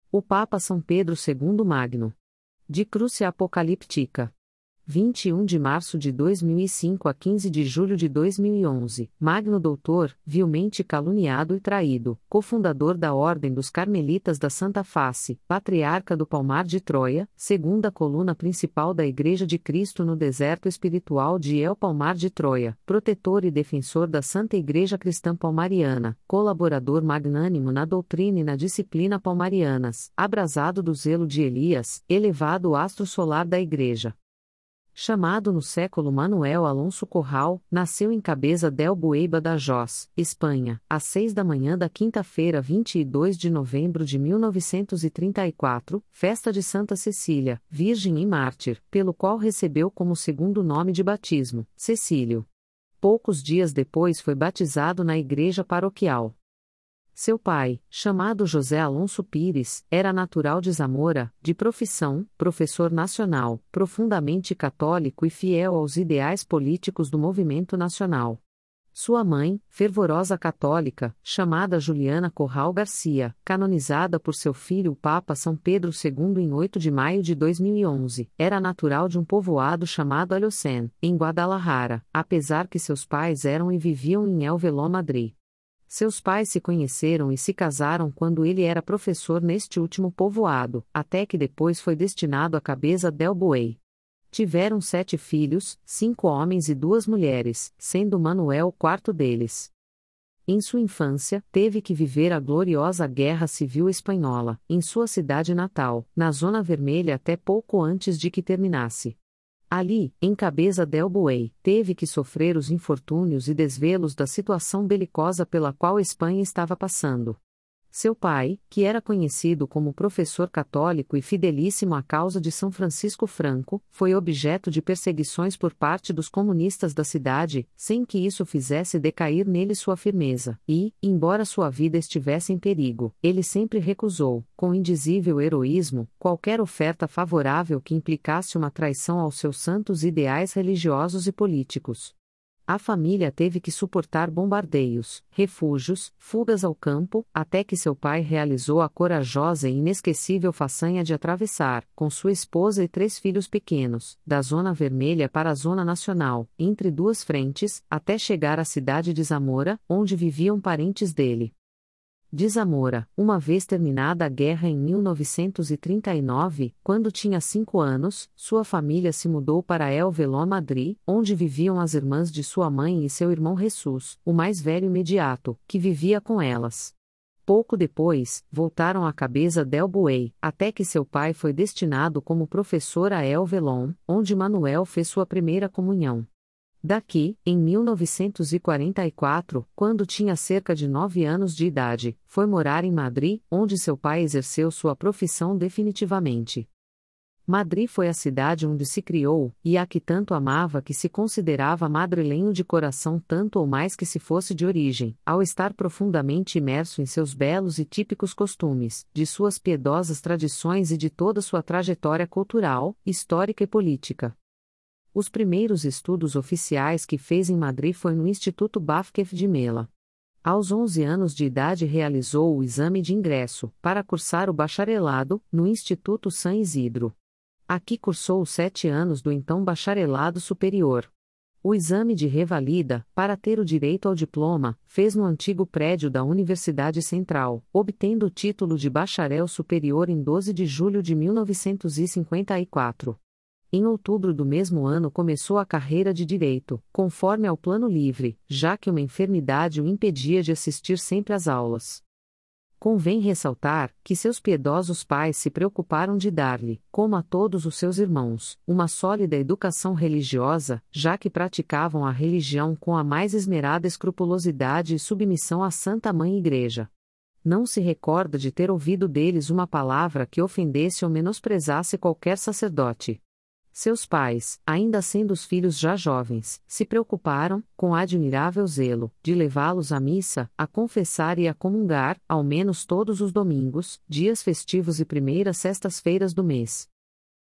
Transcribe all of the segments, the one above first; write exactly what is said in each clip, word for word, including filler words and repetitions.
O Papa São Pedro segundo Magno. De Cruce Apocalíptica. vinte e um de março de dois mil e cinco a quinze de julho de dois mil e onze, Magno Doutor, vilmente caluniado e traído, cofundador da Ordem dos Carmelitas da Santa Face, patriarca do Palmar de Troia, segunda coluna principal da Igreja de Cristo no deserto espiritual de El Palmar de Troia, protetor e defensor da Santa Igreja Cristã Palmariana, colaborador magnânimo na doutrina e na disciplina palmarianas, abrasado do zelo de Elias, elevado astro solar da Igreja. Chamado no século Manuel Alonso Corral, nasceu em Cabeza del Bueiba da Jos, Espanha, às seis da manhã da quinta-feira vinte e dois de novembro de mil novecentos e trinta e quatro, festa de Santa Cecília, Virgem e Mártir, pelo qual recebeu como segundo nome de batismo, Cecílio. Poucos dias depois foi batizado na igreja paroquial. Seu pai, chamado José Alonso Pires, era natural de Zamora, de profissão, professor nacional, profundamente católico e fiel aos ideais políticos do movimento nacional. Sua mãe, fervorosa católica, chamada Juliana Corral Garcia, canonizada por seu filho o Papa São Pedro segundo em oito de maio de dois mil e onze, era natural de um povoado chamado Alhocén, em Guadalajara, apesar que seus pais eram e viviam em El Veló, Madrid. Seus pais se conheceram e se casaram quando ele era professor neste último povoado, até que depois foi destinado à Cabeza del Buey. Tiveram sete filhos, cinco homens e duas mulheres, sendo Manuel o quarto deles. Em sua infância, teve que viver a gloriosa Guerra Civil Espanhola, em sua cidade natal, na Zona Vermelha até pouco antes de que terminasse. Ali, em Cabeza del Buey, teve que sofrer os infortúnios e desvelos da situação belicosa pela qual a Espanha estava passando. Seu pai, que era conhecido como professor católico e fidelíssimo à causa de São Francisco Franco, foi objeto de perseguições por parte dos comunistas da cidade, sem que isso fizesse decair nele sua firmeza, e, embora sua vida estivesse em perigo, ele sempre recusou, com indizível heroísmo, qualquer oferta favorável que implicasse uma traição aos seus santos ideais religiosos e políticos. A família teve que suportar bombardeios, refúgios, fugas ao campo, até que seu pai realizou a corajosa e inesquecível façanha de atravessar, com sua esposa e três filhos pequenos, da Zona Vermelha para a Zona Nacional, entre duas frentes, até chegar à cidade de Zamora, onde viviam parentes dele. De Zamora, uma vez terminada a guerra em mil novecentos e trinta e nove, quando tinha cinco anos, sua família se mudou para El Veló, Madrid, onde viviam as irmãs de sua mãe e seu irmão Jesús, o mais velho imediato, que vivia com elas. Pouco depois, voltaram à Cabeza del Buey, até que seu pai foi destinado como professor a El Velón, onde Manuel fez sua primeira comunhão. Daqui, em mil novecentos e quarenta e quatro, quando tinha cerca de nove anos de idade, foi morar em Madrid, onde seu pai exerceu sua profissão definitivamente. Madrid foi a cidade onde se criou, e a que tanto amava que se considerava madrilenho de coração tanto ou mais que se fosse de origem, ao estar profundamente imerso em seus belos e típicos costumes, de suas piedosas tradições e de toda sua trajetória cultural, histórica e política. Os primeiros estudos oficiais que fez em Madrid foi no Instituto Vázquez de Mella. Aos onze anos de idade realizou o exame de ingresso, para cursar o bacharelado, no Instituto San Isidro. Aqui cursou os sete anos do então bacharelado superior. O exame de revalida, para ter o direito ao diploma, fez no antigo prédio da Universidade Central, obtendo o título de bacharel superior em doze de julho de mil novecentos e cinquenta e quatro. Em outubro do mesmo ano começou a carreira de Direito, conforme ao plano livre, já que uma enfermidade o impedia de assistir sempre às aulas. Convém ressaltar que seus piedosos pais se preocuparam de dar-lhe, como a todos os seus irmãos, uma sólida educação religiosa, já que praticavam a religião com a mais esmerada escrupulosidade e submissão à Santa Mãe Igreja. Não se recorda de ter ouvido deles uma palavra que ofendesse ou menosprezasse qualquer sacerdote. Seus pais, ainda sendo os filhos já jovens, se preocuparam, com admirável zelo, de levá-los à missa, a confessar e a comungar, ao menos todos os domingos, dias festivos e primeiras sextas-feiras do mês.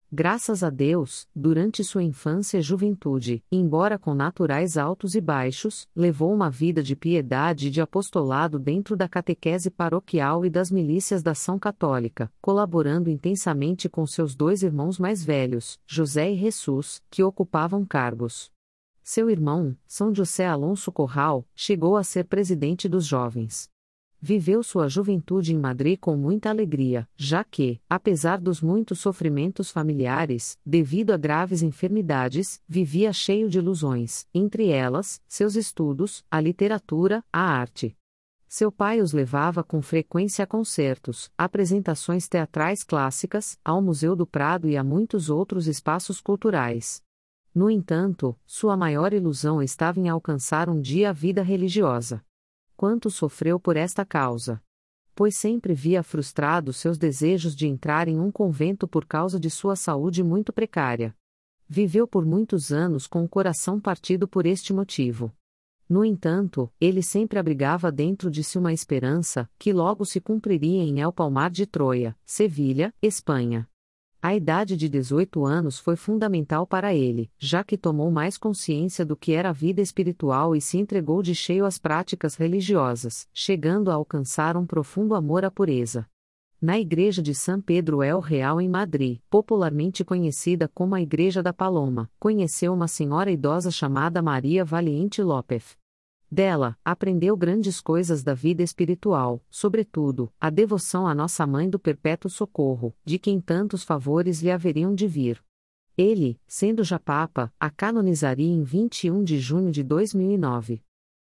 Graças a Deus, durante sua infância e juventude, embora com naturais altos e baixos, levou uma vida de piedade e de apostolado dentro da catequese paroquial e das milícias da ação católica, colaborando intensamente com seus dois irmãos mais velhos, José e Jesus, que ocupavam cargos. Seu irmão, São José Alonso Corral, chegou a ser presidente dos jovens. Viveu sua juventude em Madrid com muita alegria, já que, apesar dos muitos sofrimentos familiares, devido a graves enfermidades, vivia cheio de ilusões, entre elas, seus estudos, a literatura, a arte. Seu pai os levava com frequência a concertos, apresentações teatrais clássicas, ao Museu do Prado e a muitos outros espaços culturais. No entanto, sua maior ilusão estava em alcançar um dia a vida religiosa. Quanto sofreu por esta causa! Pois sempre via frustrados seus desejos de entrar em um convento por causa de sua saúde muito precária. Viveu por muitos anos com o coração partido por este motivo. No entanto, ele sempre abrigava dentro de si uma esperança, que logo se cumpriria em El Palmar de Troia, Sevilha, Espanha. A idade de dezoito anos foi fundamental para ele, já que tomou mais consciência do que era a vida espiritual e se entregou de cheio às práticas religiosas, chegando a alcançar um profundo amor à pureza. Na igreja de São Pedro El Real em Madrid, popularmente conhecida como a Igreja da Paloma, conheceu uma senhora idosa chamada Maria Valiente López. Dela, aprendeu grandes coisas da vida espiritual, sobretudo, a devoção à Nossa Mãe do Perpétuo Socorro, de quem tantos favores lhe haveriam de vir. Ele, sendo já Papa, a canonizaria em vinte e um de junho de dois mil e nove.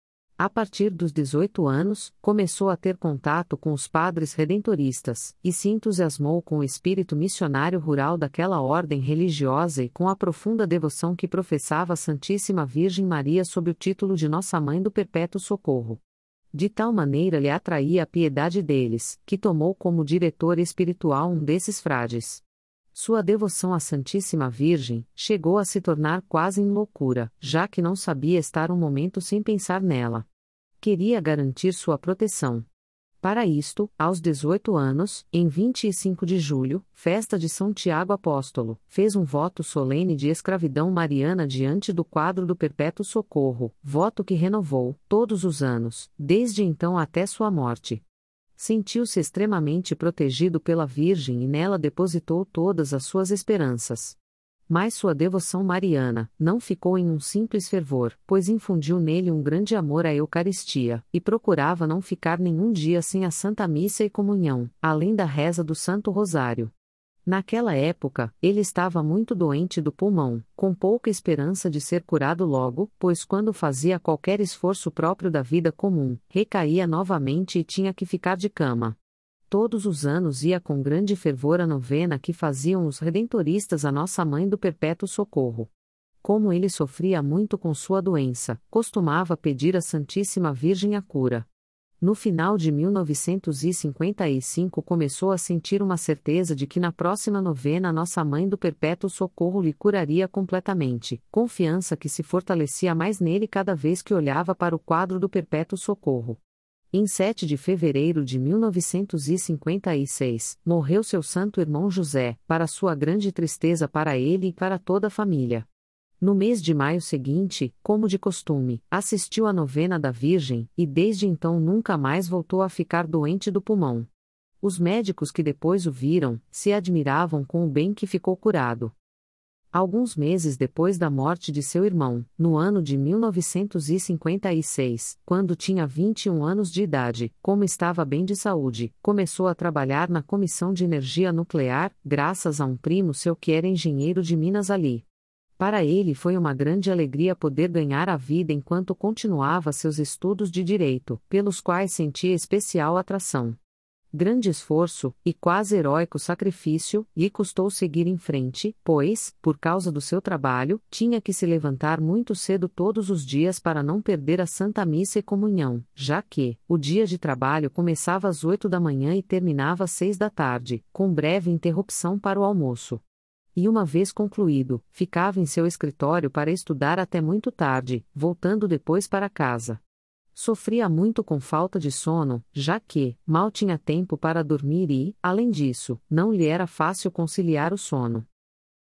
A partir dos dezoito anos, começou a ter contato com os padres redentoristas, e se entusiasmou com o espírito missionário rural daquela ordem religiosa e com a profunda devoção que professava a Santíssima Virgem Maria sob o título de Nossa Mãe do Perpétuo Socorro. De tal maneira lhe atraía a piedade deles, que tomou como diretor espiritual um desses frades. Sua devoção à Santíssima Virgem chegou a se tornar quase em loucura, já que não sabia estar um momento sem pensar nela. Queria garantir sua proteção. Para isto, aos dezoito anos, em vinte e cinco de julho, festa de São Tiago Apóstolo, fez um voto solene de escravidão mariana diante do quadro do Perpétuo Socorro, voto que renovou, todos os anos, desde então até sua morte. Sentiu-se extremamente protegido pela Virgem e nela depositou todas as suas esperanças. Mas sua devoção mariana não ficou em um simples fervor, pois infundiu nele um grande amor à Eucaristia, e procurava não ficar nenhum dia sem a Santa Missa e comunhão, além da reza do Santo Rosário. Naquela época, ele estava muito doente do pulmão, com pouca esperança de ser curado logo, pois quando fazia qualquer esforço próprio da vida comum, recaía novamente e tinha que ficar de cama. Todos os anos ia com grande fervor a novena que faziam os redentoristas a Nossa Mãe do Perpétuo Socorro. Como ele sofria muito com sua doença, costumava pedir à Santíssima Virgem a cura. No final de mil novecentos e cinquenta e cinco começou a sentir uma certeza de que na próxima novena Nossa Mãe do Perpétuo Socorro lhe curaria completamente, confiança que se fortalecia mais nele cada vez que olhava para o quadro do Perpétuo Socorro. Em sete de fevereiro de mil novecentos e cinquenta e seis, morreu seu santo irmão José, para sua grande tristeza para ele e para toda a família. No mês de maio seguinte, como de costume, assistiu à novena da Virgem, e desde então nunca mais voltou a ficar doente do pulmão. Os médicos que depois o viram, se admiravam com o bem que ficou curado. Alguns meses depois da morte de seu irmão, no ano de mil novecentos e cinquenta e seis, quando tinha vinte e um anos de idade, como estava bem de saúde, começou a trabalhar na Comissão de Energia Nuclear, graças a um primo seu que era engenheiro de Minas ali. Para ele foi uma grande alegria poder ganhar a vida enquanto continuava seus estudos de direito, pelos quais sentia especial atração. Grande esforço, e quase heróico sacrifício, lhe custou seguir em frente, pois, por causa do seu trabalho, tinha que se levantar muito cedo todos os dias para não perder a Santa Missa e comunhão, já que, o dia de trabalho começava às oito da manhã e terminava às seis da tarde, com breve interrupção para o almoço. E uma vez concluído, ficava em seu escritório para estudar até muito tarde, voltando depois para casa. Sofria muito com falta de sono, já que, mal tinha tempo para dormir e, além disso, não lhe era fácil conciliar o sono.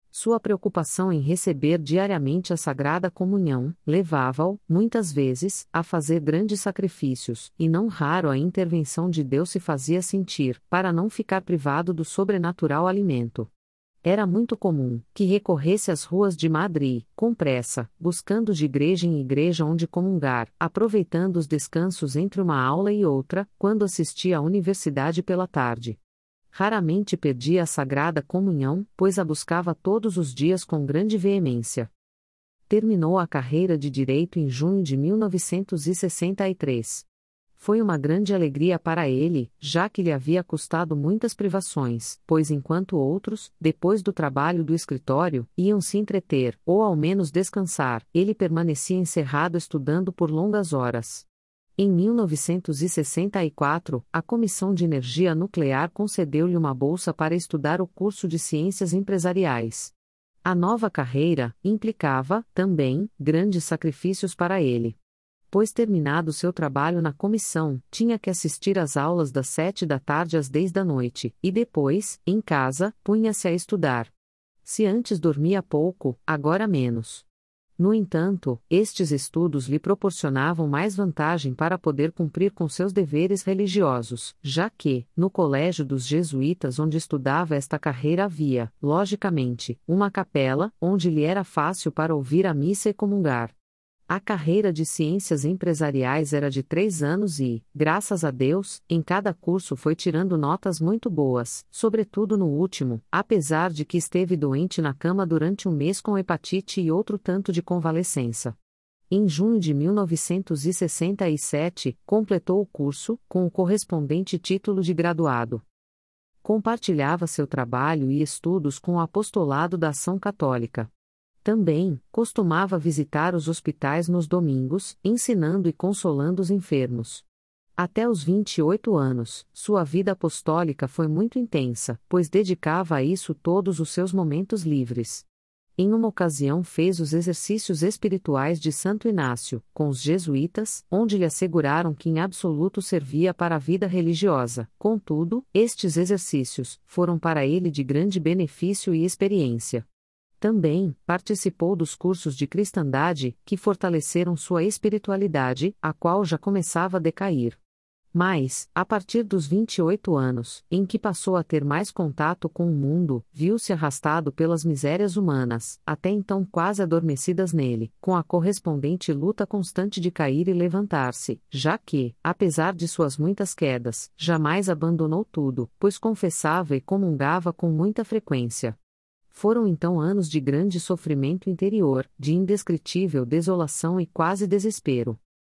Sua preocupação em receber diariamente a Sagrada Comunhão levava-o, muitas vezes, a fazer grandes sacrifícios, e não raro a intervenção de Deus se fazia sentir, para não ficar privado do sobrenatural alimento. Era muito comum que recorresse às ruas de Madrid, com pressa, buscando de igreja em igreja onde comungar, aproveitando os descansos entre uma aula e outra, quando assistia à universidade pela tarde. Raramente perdia a Sagrada Comunhão, pois a buscava todos os dias com grande veemência. Terminou a carreira de Direito em junho de mil novecentos e sessenta e três. Foi uma grande alegria para ele, já que lhe havia custado muitas privações, pois enquanto outros, depois do trabalho do escritório, iam se entreter, ou ao menos descansar, ele permanecia encerrado estudando por longas horas. Em mil novecentos e sessenta e quatro, a Comissão de Energia Nuclear concedeu-lhe uma bolsa para estudar o curso de Ciências Empresariais. A nova carreira implicava, também, grandes sacrifícios para ele. Pois terminado seu trabalho na comissão, tinha que assistir às aulas das sete da tarde às dez da noite, e depois, em casa, punha-se a estudar. Se antes dormia pouco, agora menos. No entanto, estes estudos lhe proporcionavam mais vantagem para poder cumprir com seus deveres religiosos, já que, no colégio dos jesuítas onde estudava esta carreira havia, logicamente, uma capela, onde lhe era fácil para ouvir a missa e comungar. A carreira de Ciências Empresariais era de três anos e, graças a Deus, em cada curso foi tirando notas muito boas, sobretudo no último, apesar de que esteve doente na cama durante um mês com hepatite e outro tanto de convalescença. Em junho de mil novecentos e sessenta e sete, completou o curso, com o correspondente título de graduado. Compartilhava seu trabalho e estudos com o apostolado da Ação Católica. Também, costumava visitar os hospitais nos domingos, ensinando e consolando os enfermos. Até os vinte e oito anos, sua vida apostólica foi muito intensa, pois dedicava a isso todos os seus momentos livres. Em uma ocasião fez os exercícios espirituais de Santo Inácio, com os jesuítas, onde lhe asseguraram que em absoluto servia para a vida religiosa. Contudo, estes exercícios foram para ele de grande benefício e experiência. Também, participou dos cursos de cristandade, que fortaleceram sua espiritualidade, a qual já começava a decair. Mas, a partir dos vinte e oito anos, em que passou a ter mais contato com o mundo, viu-se arrastado pelas misérias humanas, até então quase adormecidas nele, com a correspondente luta constante de cair e levantar-se, já que, apesar de suas muitas quedas, jamais abandonou tudo, pois confessava e comungava com muita frequência. Foram então anos de grande sofrimento interior, de indescritível desolação e quase desespero.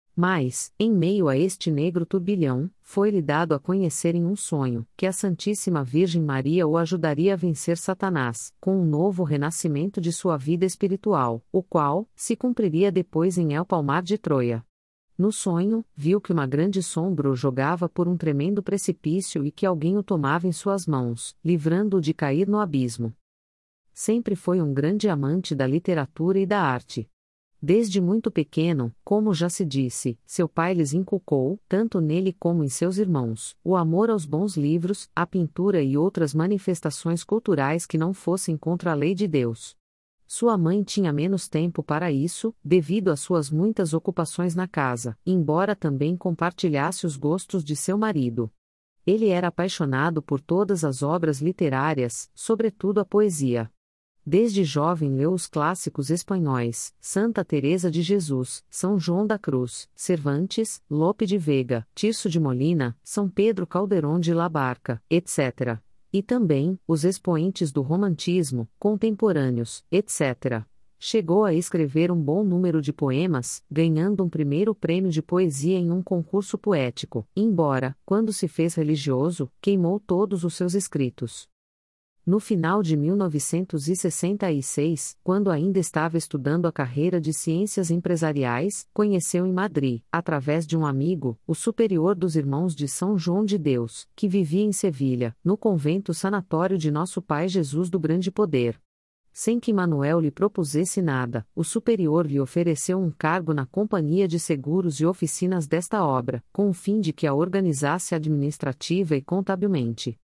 Mas, em meio a este negro turbilhão, foi-lhe dado a conhecer em um sonho, que a Santíssima Virgem Maria o ajudaria a vencer Satanás, com um novo renascimento de sua vida espiritual, o qual se cumpriria depois em El Palmar de Troia. No sonho, viu que uma grande sombra o jogava por um tremendo precipício e que alguém o tomava em suas mãos, livrando-o de cair no abismo. Sempre foi um grande amante da literatura e da arte. Desde muito pequeno, como já se disse, seu pai lhes inculcou, tanto nele como em seus irmãos, o amor aos bons livros, à pintura e outras manifestações culturais que não fossem contra a lei de Deus. Sua mãe tinha menos tempo para isso, devido às suas muitas ocupações na casa, embora também compartilhasse os gostos de seu marido. Ele era apaixonado por todas as obras literárias, sobretudo a poesia. Desde jovem leu os clássicos espanhóis, Santa Teresa de Jesus, São João da Cruz, Cervantes, Lope de Vega, Tirso de Molina, São Pedro Calderón de la Barca, etcétera. E também, os expoentes do romantismo, contemporâneos, etcétera. Chegou a escrever um bom número de poemas, ganhando um primeiro prêmio de poesia em um concurso poético, embora, quando se fez religioso, queimou todos os seus escritos. No final de mil novecentos e sessenta e seis, quando ainda estava estudando a carreira de Ciências Empresariais, conheceu em Madrid, através de um amigo, o superior dos Irmãos de São João de Deus, que vivia em Sevilha, no convento sanatório de Nosso Pai Jesus do Grande Poder. Sem que Manuel lhe propusesse nada, o superior lhe ofereceu um cargo na Companhia de Seguros e Oficinas desta obra, com o fim de que a organizasse administrativa e contabilmente.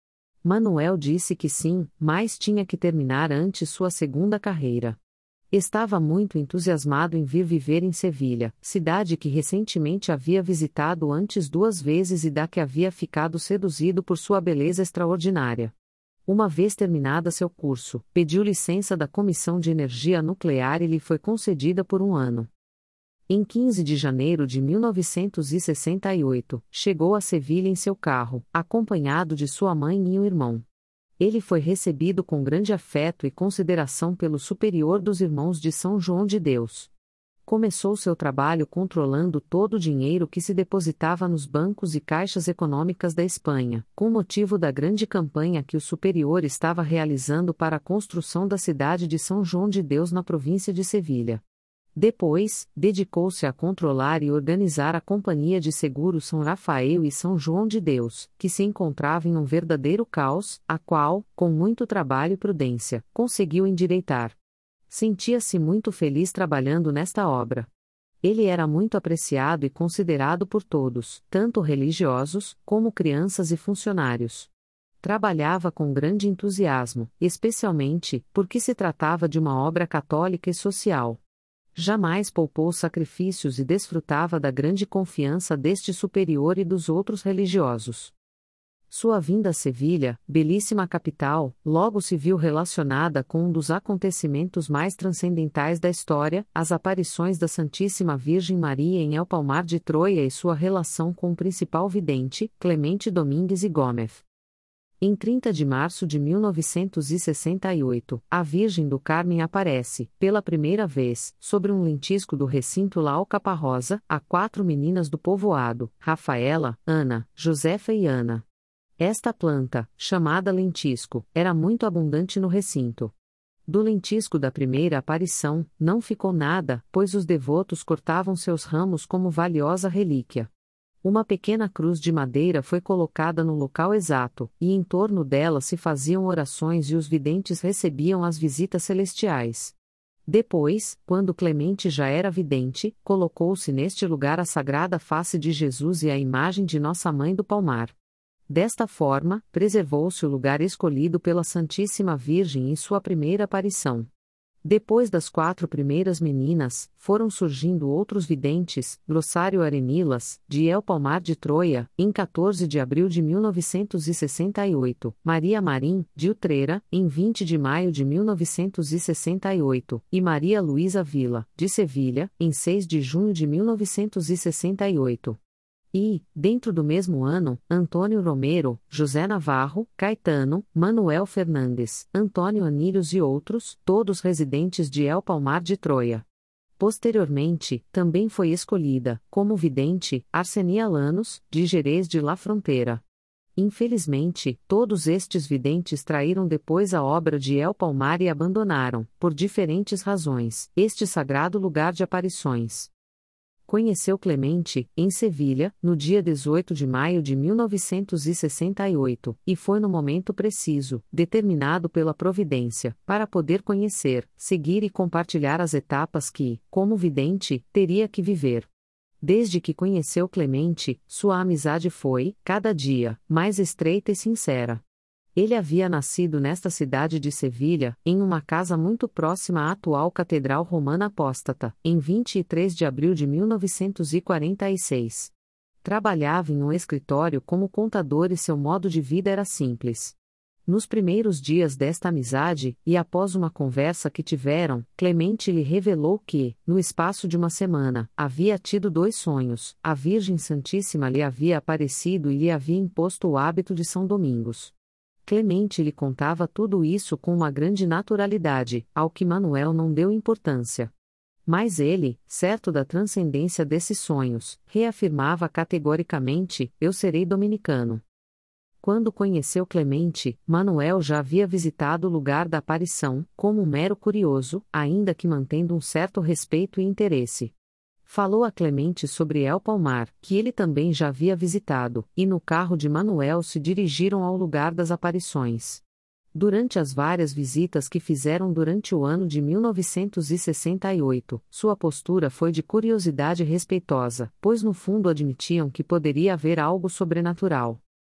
Manuel disse que sim, mas tinha que terminar antes sua segunda carreira. Estava muito entusiasmado em vir viver em Sevilha, cidade que recentemente havia visitado antes duas vezes e da que havia ficado seduzido por sua beleza extraordinária. Uma vez terminada seu curso, pediu licença da Comissão de Energia Nuclear e lhe foi concedida por um ano. Em quinze de janeiro de mil novecentos e sessenta e oito, chegou a Sevilha em seu carro, acompanhado de sua mãe e um irmão. Ele foi recebido com grande afeto e consideração pelo superior dos Irmãos de São João de Deus. Começou seu trabalho controlando todo o dinheiro que se depositava nos bancos e caixas econômicas da Espanha, com motivo da grande campanha que o superior estava realizando para a construção da cidade de São João de Deus na província de Sevilha. Depois, dedicou-se a controlar e organizar a Companhia de Seguros São Rafael e São João de Deus, que se encontrava em um verdadeiro caos, a qual, com muito trabalho e prudência, conseguiu endireitar. Sentia-se muito feliz trabalhando nesta obra. Ele era muito apreciado e considerado por todos, tanto religiosos, como crianças e funcionários. Trabalhava com grande entusiasmo, especialmente, porque se tratava de uma obra católica e social. Jamais poupou sacrifícios e desfrutava da grande confiança deste superior e dos outros religiosos. Sua vinda a Sevilha, belíssima capital, logo se viu relacionada com um dos acontecimentos mais transcendentais da história, as aparições da Santíssima Virgem Maria em El Palmar de Troia e sua relação com o principal vidente, Clemente Domingues y Gómez. Em trinta de março de mil novecentos e sessenta e oito, a Virgem do Carmem aparece, pela primeira vez, sobre um lentisco do recinto La Alcaparrosa, a quatro meninas do povoado, Rafaela, Ana, Josefa e Ana. Esta planta, chamada lentisco, era muito abundante no recinto. Do lentisco da primeira aparição, não ficou nada, pois os devotos cortavam seus ramos como valiosa relíquia. Uma pequena cruz de madeira foi colocada no local exato, e em torno dela se faziam orações e os videntes recebiam as visitas celestiais. Depois, quando Clemente já era vidente, colocou-se neste lugar a sagrada face de Jesus e a imagem de Nossa Mãe do Palmar. Desta forma, preservou-se o lugar escolhido pela Santíssima Virgem em sua primeira aparição. Depois das quatro primeiras meninas, foram surgindo outros videntes, Glossário Arenilas, de El Palmar de Troia, em quatorze de abril de mil novecentos e sessenta e oito, Maria Marim, de Utrera, em vinte de maio de mil novecentos e sessenta e oito, e Maria Luísa Vila, de Sevilha, em seis de junho de mil novecentos e sessenta e oito. E, dentro do mesmo ano, Antônio Romero, José Navarro, Caetano, Manuel Fernandes, Antônio Anírios e outros, todos residentes de El Palmar de Troia. Posteriormente, também foi escolhida, como vidente, Arsenia Lanos, de Jerez de La Frontera. Infelizmente, todos estes videntes traíram depois a obra de El Palmar e abandonaram, por diferentes razões, este sagrado lugar de aparições. Conheceu Clemente, em Sevilha, no dia dezoito de maio de mil novecentos e sessenta e oito, e foi no momento preciso, determinado pela Providência, para poder conhecer, seguir e compartilhar as etapas que, como vidente, teria que viver. Desde que conheceu Clemente, sua amizade foi, cada dia, mais estreita e sincera. Ele havia nascido nesta cidade de Sevilha, em uma casa muito próxima à atual Catedral Romana Apóstata, em vinte e três de abril de mil novecentos e quarenta e seis. Trabalhava em um escritório como contador e seu modo de vida era simples. Nos primeiros dias desta amizade, e após uma conversa que tiveram, Clemente lhe revelou que, no espaço de uma semana, havia tido dois sonhos, a Virgem Santíssima lhe havia aparecido e lhe havia imposto o hábito de São Domingos. Clemente lhe contava tudo isso com uma grande naturalidade, ao que Manuel não deu importância. Mas ele, certo da transcendência desses sonhos, reafirmava categoricamente: eu serei dominicano. Quando conheceu Clemente, Manuel já havia visitado o lugar da aparição, como um mero curioso, ainda que mantendo um certo respeito e interesse. Falou a Clemente sobre El Palmar, que ele também já havia visitado, e no carro de Manuel se dirigiram ao lugar das aparições. Durante as várias visitas que fizeram durante o ano de mil novecentos e sessenta e oito, sua postura foi de curiosidade respeitosa, pois no fundo admitiam que poderia haver algo sobrenatural.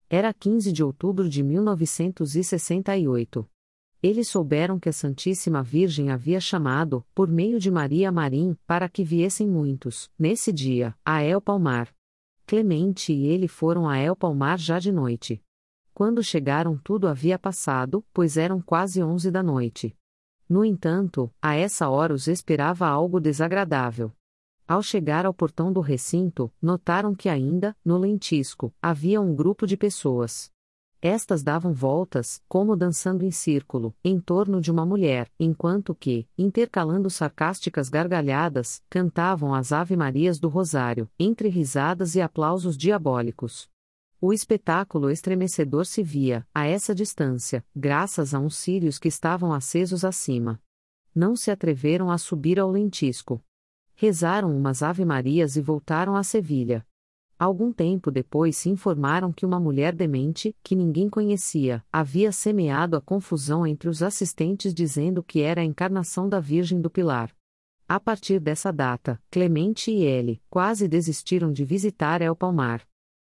Era quinze de outubro de mil novecentos e sessenta e oito. Eles souberam que a Santíssima Virgem havia chamado, por meio de Maria Marim, para que viessem muitos, nesse dia, a El Palmar. Clemente e ele foram a El Palmar já de noite. Quando chegaram, tudo havia passado, pois eram quase onze da noite. No entanto, a essa hora os esperava algo desagradável. Ao chegar ao portão do recinto, notaram que ainda, no lentisco, havia um grupo de pessoas. Estas davam voltas, como dançando em círculo, em torno de uma mulher, enquanto que, intercalando sarcásticas gargalhadas, cantavam as Ave-Marias do Rosário, entre risadas e aplausos diabólicos. O espetáculo estremecedor se via, a essa distância, graças a uns círios que estavam acesos acima. Não se atreveram a subir ao lentisco. Rezaram umas Ave-Marias e voltaram a Sevilha. Algum tempo depois se informaram que uma mulher demente, que ninguém conhecia, havia semeado a confusão entre os assistentes dizendo que era a encarnação da Virgem do Pilar. A partir dessa data, Clemente e ele, quase desistiram de visitar El Palmar.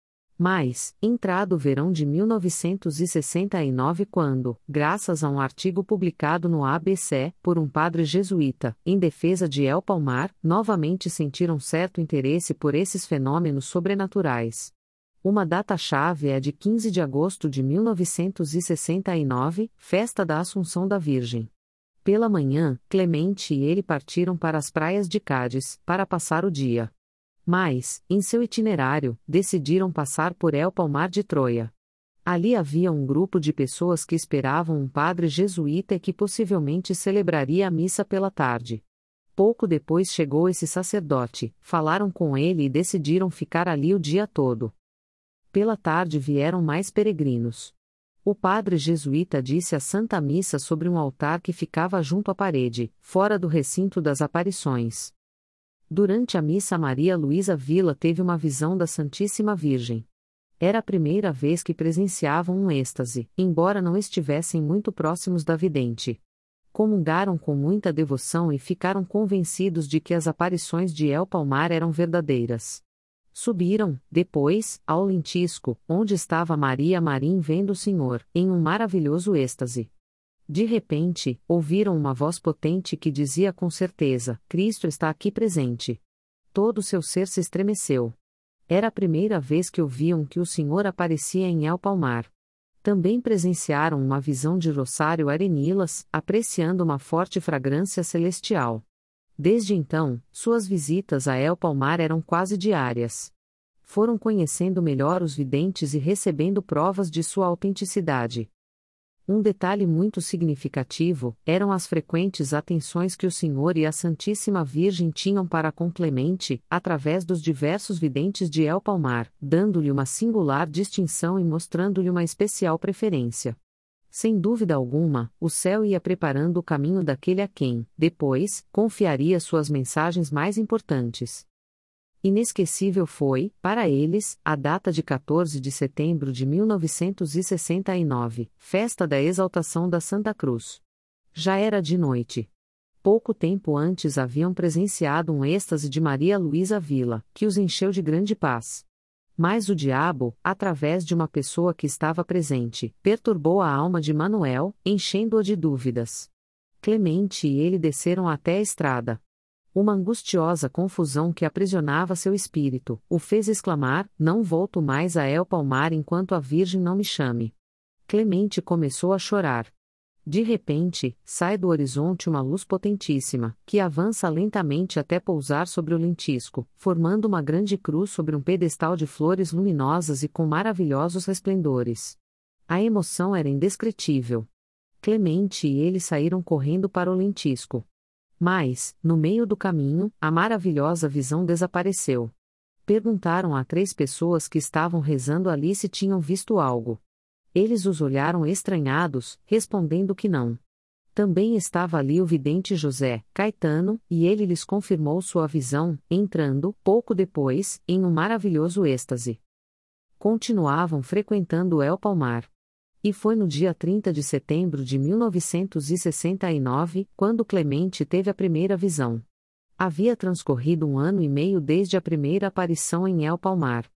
Mas, entrado o verão de mil novecentos e sessenta e nove, quando, graças a um artigo publicado no A B C, por um padre jesuíta, em defesa de El Palmar, novamente sentiram certo interesse por esses fenômenos sobrenaturais. Uma data-chave é a de quinze de agosto de mil novecentos e sessenta e nove, festa da Assunção da Virgem. Pela manhã, Clemente e ele partiram para as praias de Cádiz, para passar o dia. Mas, em seu itinerário, decidiram passar por El Palmar de Troia. Ali havia um grupo de pessoas que esperavam um padre jesuíta e que possivelmente celebraria a missa pela tarde. Pouco depois chegou esse sacerdote, falaram com ele e decidiram ficar ali o dia todo. Pela tarde vieram mais peregrinos. O padre jesuíta disse a Santa Missa sobre um altar que ficava junto à parede, fora do recinto das aparições. Durante a missa, Maria Luísa Vila teve uma visão da Santíssima Virgem. Era a primeira vez que presenciavam um êxtase, embora não estivessem muito próximos da vidente. Comungaram com muita devoção e ficaram convencidos de que as aparições de El Palmar eram verdadeiras. Subiram, depois, ao lentisco, onde estava Maria Marim vendo o Senhor, em um maravilhoso êxtase. De repente, ouviram uma voz potente que dizia com certeza: Cristo está aqui presente. Todo o seu ser se estremeceu. Era a primeira vez que ouviam que o Senhor aparecia em El Palmar. Também presenciaram uma visão de Rosário Arenilas, apreciando uma forte fragrância celestial. Desde então, suas visitas a El Palmar eram quase diárias. Foram conhecendo melhor os videntes e recebendo provas de sua autenticidade. Um detalhe muito significativo eram as frequentes atenções que o Senhor e a Santíssima Virgem tinham para com Clemente, através dos diversos videntes de El Palmar, dando-lhe uma singular distinção e mostrando-lhe uma especial preferência. Sem dúvida alguma, o céu ia preparando o caminho daquele a quem, depois, confiaria suas mensagens mais importantes. Inesquecível foi, para eles, a data de quatorze de setembro de mil novecentos e sessenta e nove, festa da exaltação da Santa Cruz. Já era de noite. Pouco tempo antes haviam presenciado um êxtase de Maria Luísa Vila, que os encheu de grande paz. Mas o diabo, através de uma pessoa que estava presente, perturbou a alma de Manuel, enchendo-o de dúvidas. Clemente e ele desceram até a estrada. Uma angustiosa confusão que aprisionava seu espírito, o fez exclamar: Não volto mais a El Palmar enquanto a Virgem não me chame. Clemente começou a chorar. De repente, sai do horizonte uma luz potentíssima, que avança lentamente até pousar sobre o lentisco, formando uma grande cruz sobre um pedestal de flores luminosas e com maravilhosos resplendores. A emoção era indescritível. Clemente e ele saíram correndo para o lentisco. Mas, no meio do caminho, a maravilhosa visão desapareceu. Perguntaram a três pessoas que estavam rezando ali se tinham visto algo. Eles os olharam estranhados, respondendo que não. Também estava ali o vidente José Caetano, e ele lhes confirmou sua visão, entrando, pouco depois, em um maravilhoso êxtase. Continuavam frequentando El Palmar. E foi no dia trinta de setembro de mil novecentos e sessenta e nove, quando Clemente teve a primeira visão. Havia transcorrido um ano e meio desde a primeira aparição em El Palmar.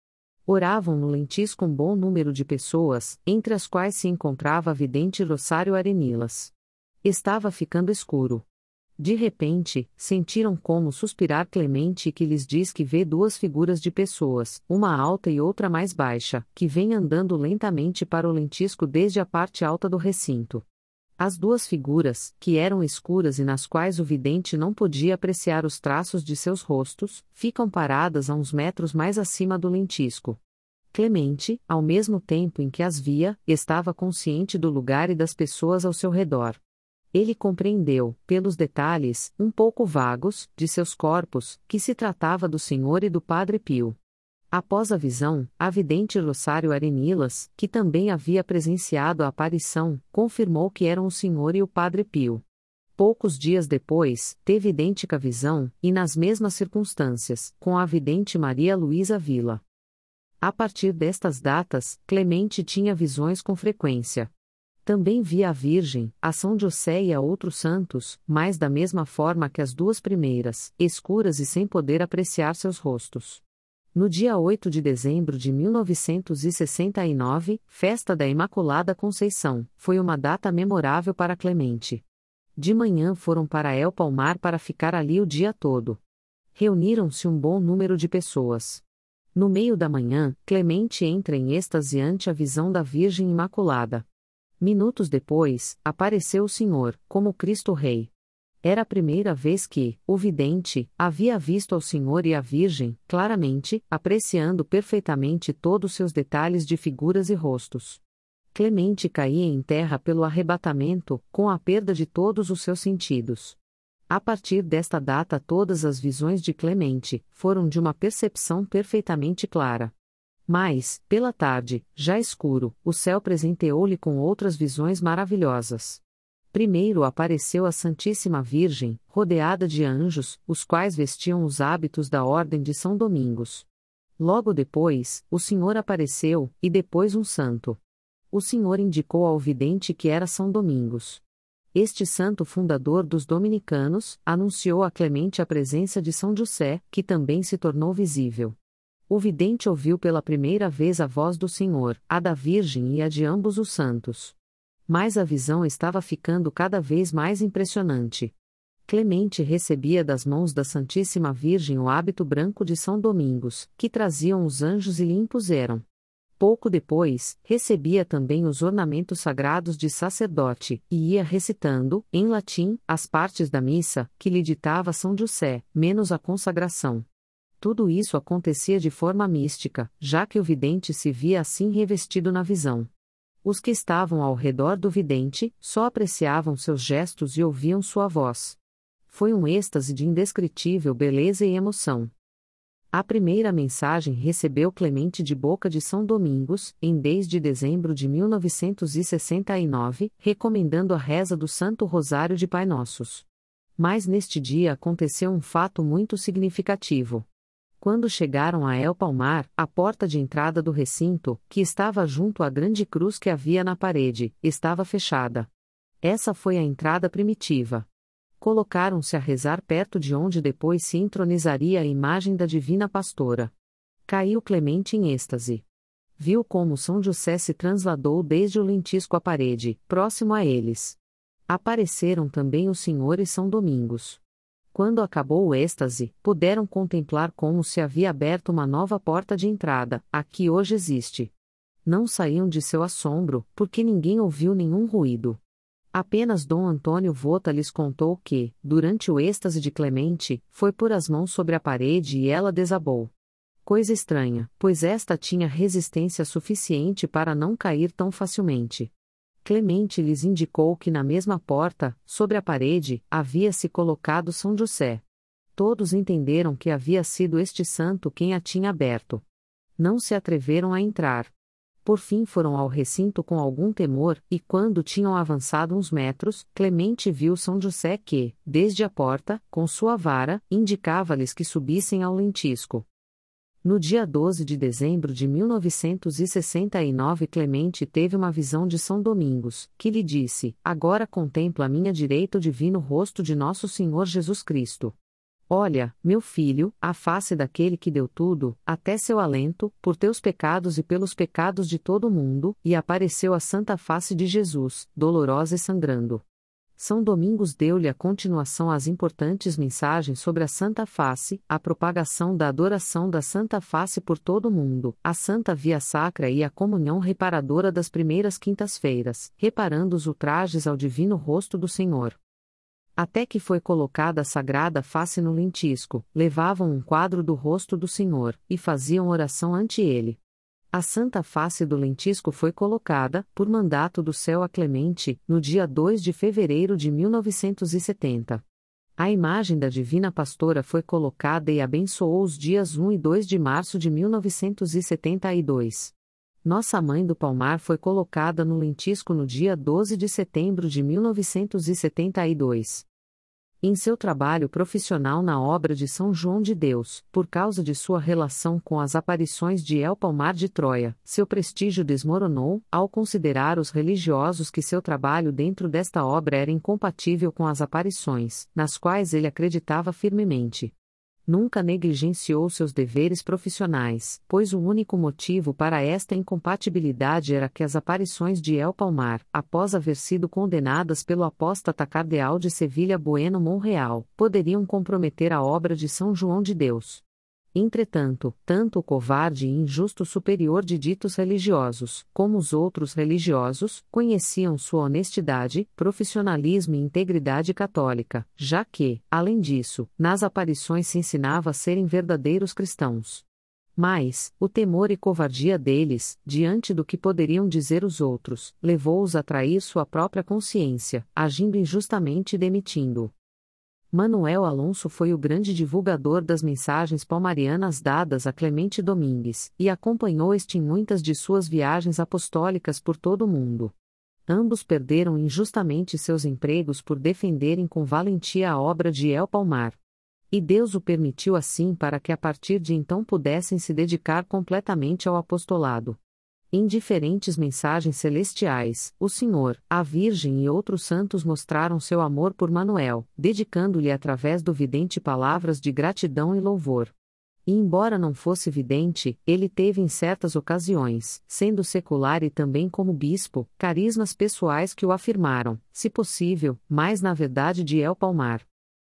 Oravam no lentisco um bom número de pessoas, entre as quais se encontrava a vidente Rosário Arenilas. Estava ficando escuro. De repente, sentiram como suspirar Clemente, que lhes diz que vê duas figuras de pessoas, uma alta e outra mais baixa, que vêm andando lentamente para o lentisco desde a parte alta do recinto. As duas figuras, que eram escuras e nas quais o vidente não podia apreciar os traços de seus rostos, ficam paradas a uns metros mais acima do lentisco. Clemente, ao mesmo tempo em que as via, estava consciente do lugar e das pessoas ao seu redor. Ele compreendeu, pelos detalhes, um pouco vagos, de seus corpos, que se tratava do Senhor e do Padre Pio. Após a visão, a vidente Rosário Arenilas, que também havia presenciado a aparição, confirmou que eram o Senhor e o Padre Pio. Poucos dias depois, teve idêntica visão, e nas mesmas circunstâncias, com a vidente Maria Luísa Vila. A partir destas datas, Clemente tinha visões com frequência. Também via a Virgem, a São José e a outros santos, mas da mesma forma que as duas primeiras, escuras e sem poder apreciar seus rostos. No dia oito de dezembro de mil novecentos e sessenta e nove, festa da Imaculada Conceição, foi uma data memorável para Clemente. De manhã foram para El Palmar para ficar ali o dia todo. Reuniram-se um bom número de pessoas. No meio da manhã, Clemente entra em êxtase ante a visão da Virgem Imaculada. Minutos depois, apareceu o Senhor, como Cristo Rei. Era a primeira vez que, o vidente, havia visto ao Senhor e a Virgem, claramente, apreciando perfeitamente todos seus detalhes de figuras e rostos. Clemente caía em terra pelo arrebatamento, com a perda de todos os seus sentidos. A partir desta data todas as visões de Clemente, foram de uma percepção perfeitamente clara. Mas, pela tarde, já escuro, o céu presenteou-lhe com outras visões maravilhosas. Primeiro apareceu a Santíssima Virgem, rodeada de anjos, os quais vestiam os hábitos da Ordem de São Domingos. Logo depois, o Senhor apareceu, e depois um santo. O Senhor indicou ao vidente que era São Domingos. Este santo fundador dos dominicanos, anunciou a Clemente a presença de São José, que também se tornou visível. O vidente ouviu pela primeira vez a voz do Senhor, a da Virgem e a de ambos os santos. Mas a visão estava ficando cada vez mais impressionante. Clemente recebia das mãos da Santíssima Virgem o hábito branco de São Domingos, que traziam os anjos e lhe impuseram. Pouco depois, recebia também os ornamentos sagrados de sacerdote, e ia recitando, em latim, as partes da missa, que lhe ditava São José, menos a consagração. Tudo isso acontecia de forma mística, já que o vidente se via assim revestido na visão. Os que estavam ao redor do vidente, só apreciavam seus gestos e ouviam sua voz. Foi um êxtase de indescritível beleza e emoção. A primeira mensagem recebeu Clemente de boca de São Domingos, em dez de dezembro de mil novecentos e sessenta e nove, recomendando a reza do Santo Rosário de Pai Nossos. Mas neste dia aconteceu um fato muito significativo. Quando chegaram a El Palmar, a porta de entrada do recinto, que estava junto à grande cruz que havia na parede, estava fechada. Essa foi a entrada primitiva. Colocaram-se a rezar perto de onde depois se entronizaria a imagem da Divina Pastora. Caiu Clemente em êxtase. Viu como São José se transladou desde o lentisco à parede, próximo a eles. Apareceram também o Senhor e São Domingos. Quando acabou o êxtase, puderam contemplar como se havia aberto uma nova porta de entrada, a que hoje existe. Não saíam de seu assombro, porque ninguém ouviu nenhum ruído. Apenas Dom Antônio Vota lhes contou que, durante o êxtase de Clemente, foi pôr as mãos sobre a parede e ela desabou. Coisa estranha, pois esta tinha resistência suficiente para não cair tão facilmente. Clemente lhes indicou que na mesma porta, sobre a parede, havia-se colocado São José. Todos entenderam que havia sido este santo quem a tinha aberto. Não se atreveram a entrar. Por fim foram ao recinto com algum temor, e quando tinham avançado uns metros, Clemente viu São José que, desde a porta, com sua vara, indicava-lhes que subissem ao lentisco. No dia doze de dezembro de mil novecentos e sessenta e nove, Clemente teve uma visão de São Domingos, que lhe disse: agora contempla à minha direita o divino rosto de nosso Senhor Jesus Cristo. Olha, meu filho, a face daquele que deu tudo, até seu alento, por teus pecados e pelos pecados de todo o mundo, e apareceu a santa face de Jesus, dolorosa e sangrando. São Domingos deu-lhe a continuação às importantes mensagens sobre a Santa Face, a propagação da adoração da Santa Face por todo o mundo, a Santa Via Sacra e a comunhão reparadora das primeiras quintas-feiras, reparando os ultrajes ao divino rosto do Senhor. Até que foi colocada a sagrada face no lentisco, levavam um quadro do rosto do Senhor, e faziam oração ante ele. A santa face do lentisco foi colocada, por mandato do céu a Clemente, no dia dois de fevereiro de mil novecentos e setenta. A imagem da Divina Pastora foi colocada e abençoou os dias um e dois de março de mil novecentos e setenta e dois. Nossa Mãe do Palmar foi colocada no lentisco no dia doze de setembro de mil novecentos e setenta e dois. Em seu trabalho profissional na obra de São João de Deus, por causa de sua relação com as aparições de El Palmar de Troia, seu prestígio desmoronou, ao considerar os religiosos que seu trabalho dentro desta obra era incompatível com as aparições, nas quais ele acreditava firmemente. Nunca negligenciou seus deveres profissionais, pois o único motivo para esta incompatibilidade era que as aparições de El Palmar, após haver sido condenadas pelo apóstata cardeal de Sevilha Bueno Monreal, poderiam comprometer a obra de São João de Deus. Entretanto, tanto o covarde e injusto superior de ditos religiosos, como os outros religiosos, conheciam sua honestidade, profissionalismo e integridade católica, já que, além disso, nas aparições se ensinava a serem verdadeiros cristãos. Mas, o temor e covardia deles, diante do que poderiam dizer os outros, levou-os a trair sua própria consciência, agindo injustamente e demitindo-o. Manuel Alonso foi o grande divulgador das mensagens palmarianas dadas a Clemente Domingues, e acompanhou este em muitas de suas viagens apostólicas por todo o mundo. Ambos perderam injustamente seus empregos por defenderem com valentia a obra de El Palmar. E Deus o permitiu assim para que a partir de então pudessem se dedicar completamente ao apostolado. Em diferentes mensagens celestiais, o Senhor, a Virgem e outros santos mostraram seu amor por Manuel, dedicando-lhe através do vidente palavras de gratidão e louvor. E embora não fosse vidente, ele teve em certas ocasiões, sendo secular e também como bispo, carismas pessoais que o afirmaram, se possível, mais na verdade de El Palmar.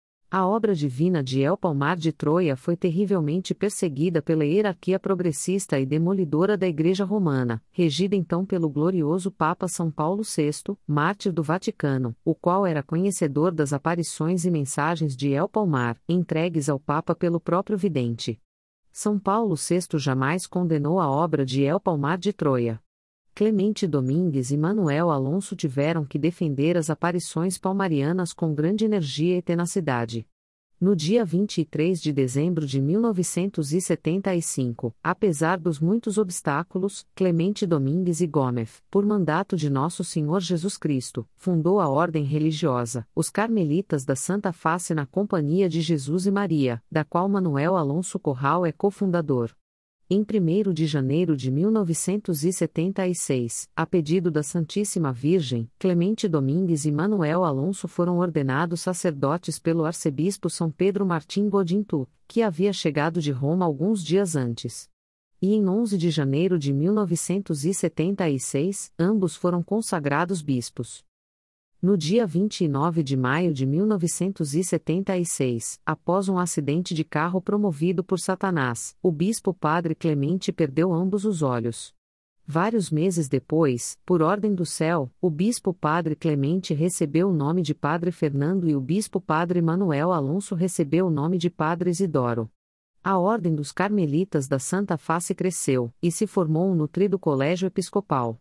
A obra divina de El Palmar de Troia foi terrivelmente perseguida pela hierarquia progressista e demolidora da Igreja Romana, regida então pelo glorioso Papa São Paulo sexto, mártir do Vaticano, o qual era conhecedor das aparições e mensagens de El Palmar, entregues ao Papa pelo próprio vidente. São Paulo sexto jamais condenou a obra de El Palmar de Troia. Clemente Domingues e Manuel Alonso tiveram que defender as aparições palmarianas com grande energia e tenacidade. No dia vinte e três de dezembro de mil novecentos e setenta e cinco, apesar dos muitos obstáculos, Clemente Domingues e Gómez, por mandato de Nosso Senhor Jesus Cristo, fundou a ordem religiosa, os Carmelitas da Santa Face na Companhia de Jesus e Maria, da qual Manuel Alonso Corral é cofundador. Em primeiro de janeiro de mil novecentos e setenta e seis, a pedido da Santíssima Virgem, Clemente Domingues e Manuel Alonso foram ordenados sacerdotes pelo arcebispo São Pedro Martim Godintu, que havia chegado de Roma alguns dias antes. E em onze de janeiro de mil novecentos e setenta e seis, ambos foram consagrados bispos. No dia vinte e nove de maio de mil novecentos e setenta e seis, após um acidente de carro promovido por Satanás, o bispo Padre Clemente perdeu ambos os olhos. Vários meses depois, por ordem do céu, o bispo Padre Clemente recebeu o nome de Padre Fernando e o bispo Padre Manuel Alonso recebeu o nome de Padre Isidoro. A ordem dos Carmelitas da Santa Face cresceu, e se formou um nutrido colégio episcopal.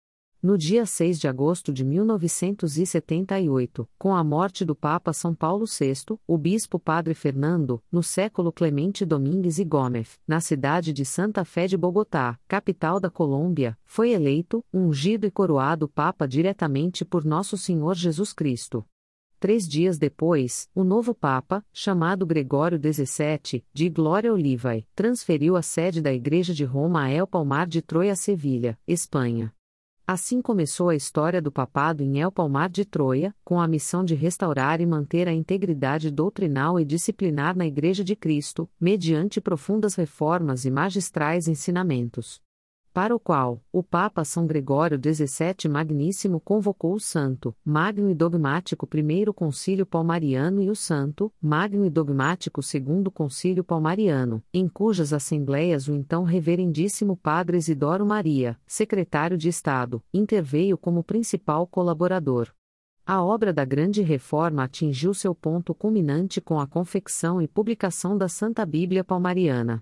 No dia seis de agosto de mil novecentos e setenta e oito, com a morte do Papa São Paulo sexto, o bispo Padre Fernando, no século Clemente Domingues e Gómez, na cidade de Santa Fé de Bogotá, capital da Colômbia, foi eleito, ungido e coroado Papa diretamente por Nosso Senhor Jesus Cristo. Três dias depois, o novo Papa, chamado Gregório dezessete, de Glória Olivae, transferiu a sede da Igreja de Roma a El Palmar de Troia a Sevilha, Espanha. Assim começou a história do papado em El Palmar de Troia, com a missão de restaurar e manter a integridade doutrinal e disciplinar na Igreja de Cristo, mediante profundas reformas e magistrais ensinamentos. Para o qual, o Papa São Gregório dezessete Magníssimo convocou o Santo, Magno e Dogmático Primeiro Concílio Palmariano e o Santo, Magno e Dogmático Segundo Concílio Palmariano, em cujas assembleias o então Reverendíssimo Padre Isidoro Maria, secretário de Estado, interveio como principal colaborador. A obra da Grande Reforma atingiu seu ponto culminante com a confecção e publicação da Santa Bíblia Palmariana.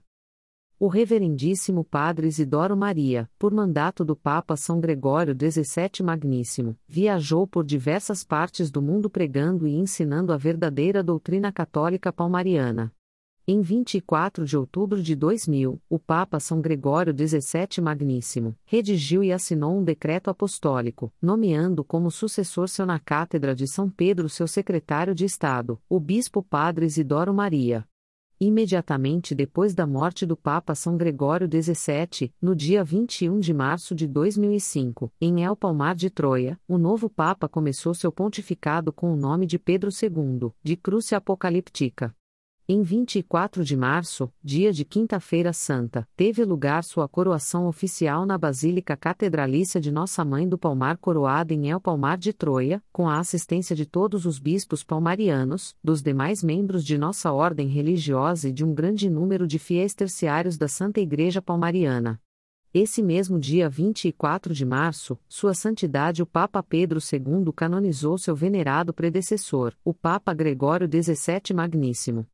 O Reverendíssimo Padre Isidoro Maria, por mandato do Papa São Gregório dezessete Magníssimo, viajou por diversas partes do mundo pregando e ensinando a verdadeira doutrina católica palmariana. Em vinte e quatro de outubro de dois mil, o Papa São Gregório dezessete Magníssimo redigiu e assinou um decreto apostólico, nomeando como sucessor seu na Cátedra de São Pedro seu secretário de Estado, o Bispo Padre Isidoro Maria. Imediatamente depois da morte do Papa São Gregório dezessete, no dia vinte e um de março de dois mil e cinco, em El Palmar de Troia, o novo Papa começou seu pontificado com o nome de Pedro segundo, de Cruce Apocalíptica. Em vinte e quatro de março, dia de Quinta-feira Santa, teve lugar sua coroação oficial na Basílica Catedralícia de Nossa Mãe do Palmar coroada em El Palmar de Troia, com a assistência de todos os bispos palmarianos, dos demais membros de nossa ordem religiosa e de um grande número de fiéis terciários da Santa Igreja Palmariana. Esse mesmo dia vinte e quatro de março, Sua Santidade o Papa Pedro segundo canonizou seu venerado predecessor, o Papa Gregório dezessete Magníssimo.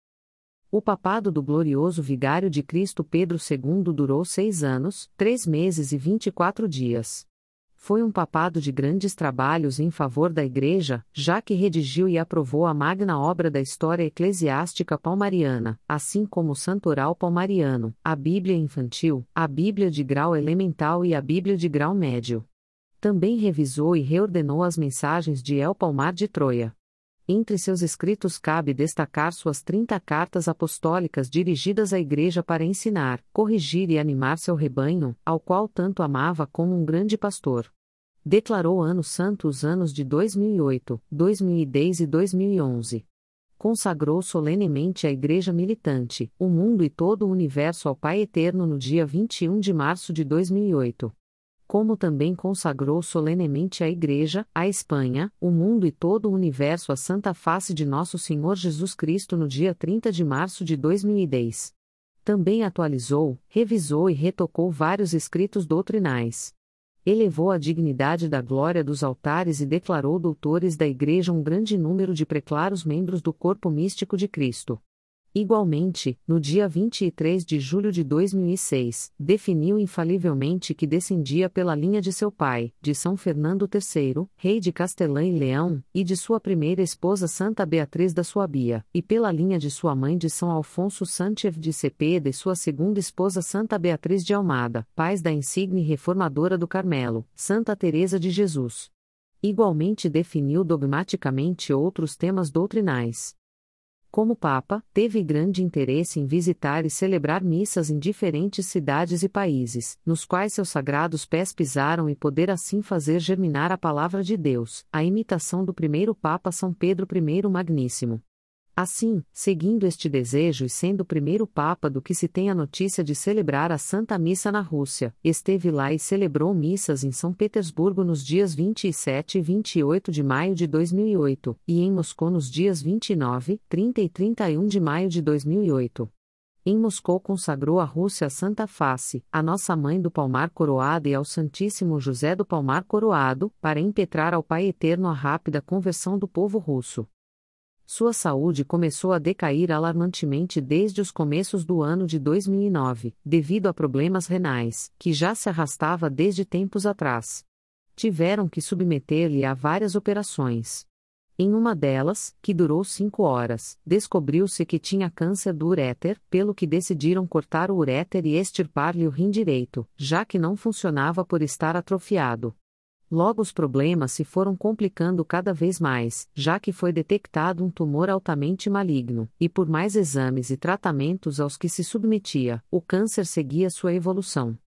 O papado do glorioso Vigário de Cristo Pedro segundo durou seis anos, três meses e vinte e quatro dias. Foi um papado de grandes trabalhos em favor da Igreja, já que redigiu e aprovou a magna obra da história eclesiástica palmariana, assim como o Santoral palmariano, a Bíblia infantil, a Bíblia de grau elemental e a Bíblia de grau médio. Também revisou e reordenou as mensagens de El Palmar de Troia. Entre seus escritos cabe destacar suas trinta cartas apostólicas dirigidas à Igreja para ensinar, corrigir e animar seu rebanho, ao qual tanto amava como um grande pastor. Declarou ano santo os anos de dois mil e oito, dois mil e dez e dois mil e onze. Consagrou solenemente a Igreja militante, o mundo e todo o universo ao Pai Eterno no dia vinte e um de março de dois mil e oito. Como também consagrou solenemente a Igreja, a Espanha, o mundo e todo o universo à Santa Face de Nosso Senhor Jesus Cristo no dia trinta de março de dois mil e dez. Também atualizou, revisou e retocou vários escritos doutrinais. Elevou a dignidade da glória dos altares e declarou doutores da Igreja um grande número de preclaros membros do corpo místico de Cristo. Igualmente, no dia vinte e três de julho de dois mil e seis, definiu infalivelmente que descendia pela linha de seu pai, de São Fernando terceiro, rei de Castelã e Leão, e de sua primeira esposa Santa Beatriz da Suabia, e pela linha de sua mãe de São Alfonso Sánchez de Cepeda e sua segunda esposa Santa Beatriz de Almada, pais da insigne reformadora do Carmelo, Santa Teresa de Jesus. Igualmente definiu dogmaticamente outros temas doutrinais. Como Papa, teve grande interesse em visitar e celebrar missas em diferentes cidades e países, nos quais seus sagrados pés pisaram e poder assim fazer germinar a palavra de Deus, a imitação do primeiro Papa São Pedro I Magníssimo. Assim, seguindo este desejo e sendo o primeiro Papa do que se tem a notícia de celebrar a Santa Missa na Rússia, esteve lá e celebrou missas em São Petersburgo nos dias vinte e sete e vinte e oito de maio de dois mil e oito, e em Moscou nos dias vinte e nove, trinta e trinta e um de maio de dois mil e oito. Em Moscou consagrou a Rússia à Santa Face, à Nossa Mãe do Palmar Coroado e ao Santíssimo José do Palmar Coroado, para impetrar ao Pai Eterno a rápida conversão do povo russo. Sua saúde começou a decair alarmantemente desde os começos do ano de dois mil e nove, devido a problemas renais, que já se arrastava desde tempos atrás. Tiveram que submeter-lhe a várias operações. Em uma delas, que durou cinco horas, descobriu-se que tinha câncer do uréter, pelo que decidiram cortar o uréter e extirpar-lhe o rim direito, já que não funcionava por estar atrofiado. Logo os problemas se foram complicando cada vez mais, já que foi detectado um tumor altamente maligno, e por mais exames e tratamentos aos que se submetia, o câncer seguia sua evolução.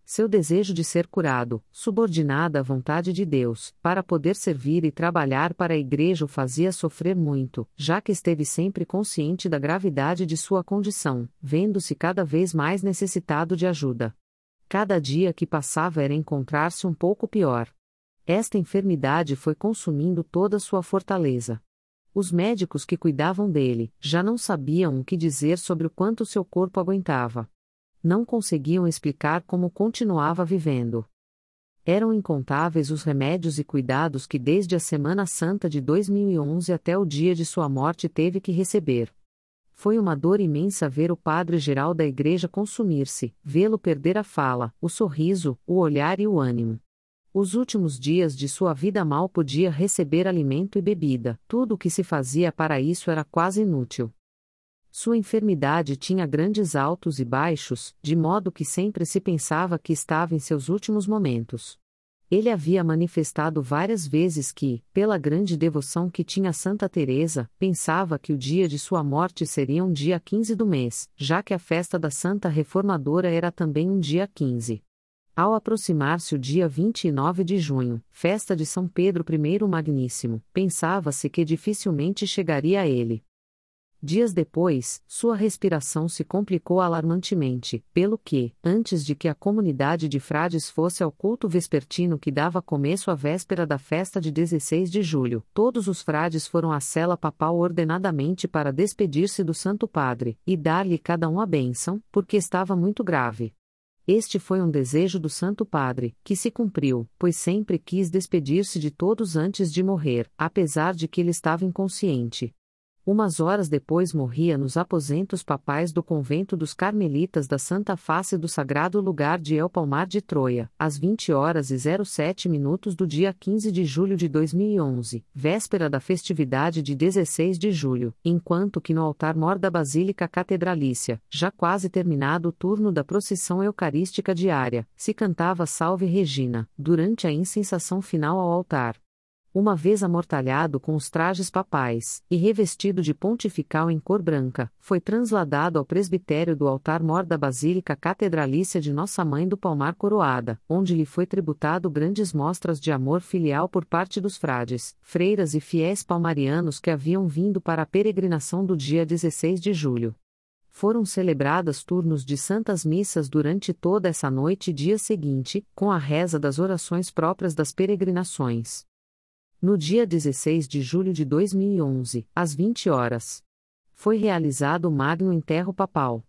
Seu desejo de ser curado, subordinada à vontade de Deus, para poder servir e trabalhar para a Igreja o fazia sofrer muito, já que esteve sempre consciente da gravidade de sua condição, vendo-se cada vez mais necessitado de ajuda. Cada dia que passava era encontrar-se um pouco pior. Esta enfermidade foi consumindo toda sua fortaleza. Os médicos que cuidavam dele já não sabiam o que dizer sobre o quanto seu corpo aguentava. Não conseguiam explicar como continuava vivendo. Eram incontáveis os remédios e cuidados que desde a Semana Santa de dois mil e onze até o dia de sua morte teve que receber. Foi uma dor imensa ver o padre-geral da Igreja consumir-se, vê-lo perder a fala, o sorriso, o olhar e o ânimo. Os últimos dias de sua vida mal podia receber alimento e bebida, tudo o que se fazia para isso era quase inútil. Sua enfermidade tinha grandes altos e baixos, de modo que sempre se pensava que estava em seus últimos momentos. Ele havia manifestado várias vezes que, pela grande devoção que tinha a Santa Teresa, pensava que o dia de sua morte seria um dia quinze do mês, já que a festa da Santa Reformadora era também um dia quinze. Ao aproximar-se o dia vinte e nove de junho, festa de São Pedro I Magníssimo, pensava-se que dificilmente chegaria a ele. Dias depois, sua respiração se complicou alarmantemente, pelo que, antes de que a comunidade de frades fosse ao culto vespertino que dava começo à véspera da festa de dezesseis de julho, todos os frades foram à cela papal ordenadamente para despedir-se do Santo Padre, e dar-lhe cada um a bênção, porque estava muito grave. Este foi um desejo do Santo Padre, que se cumpriu, pois sempre quis despedir-se de todos antes de morrer, apesar de que ele estava inconsciente. Umas horas depois morria nos aposentos papais do convento dos Carmelitas da Santa Face do Sagrado Lugar de El Palmar de Troia, às vinte horas e zero sete minutos do dia quinze de julho de dois mil e onze, véspera da festividade de dezesseis de julho, enquanto que no altar-mor da Basílica Catedralícia, já quase terminado o turno da procissão eucarística diária, se cantava Salve Regina, durante a incensação final ao altar. Uma vez amortalhado com os trajes papais, e revestido de pontifical em cor branca, foi transladado ao presbitério do altar-mor da Basílica Catedralícia de Nossa Mãe do Palmar Coroada, onde lhe foi tributado grandes mostras de amor filial por parte dos frades, freiras e fiéis palmarianos que haviam vindo para a peregrinação do dia dezesseis de julho. Foram celebradas turnos de santas missas durante toda essa noite e dia seguinte, com a reza das orações próprias das peregrinações. No dia dezesseis de julho de dois mil e onze, às vinte horas, foi realizado o Magno Enterro Papal.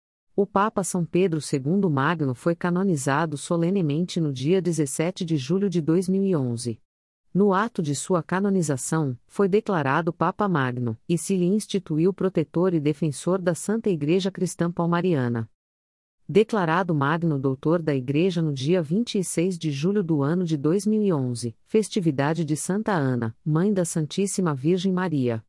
O Papa São Pedro segundo Magno foi canonizado solenemente no dia dezessete de julho de dois mil e onze. No ato de sua canonização, foi declarado Papa Magno, e se lhe instituiu protetor e defensor da Santa Igreja Cristã Palmariana. Declarado Magno Doutor da Igreja no dia vinte e seis de julho do ano de dois mil e onze, festividade de Santa Ana, Mãe da Santíssima Virgem Maria.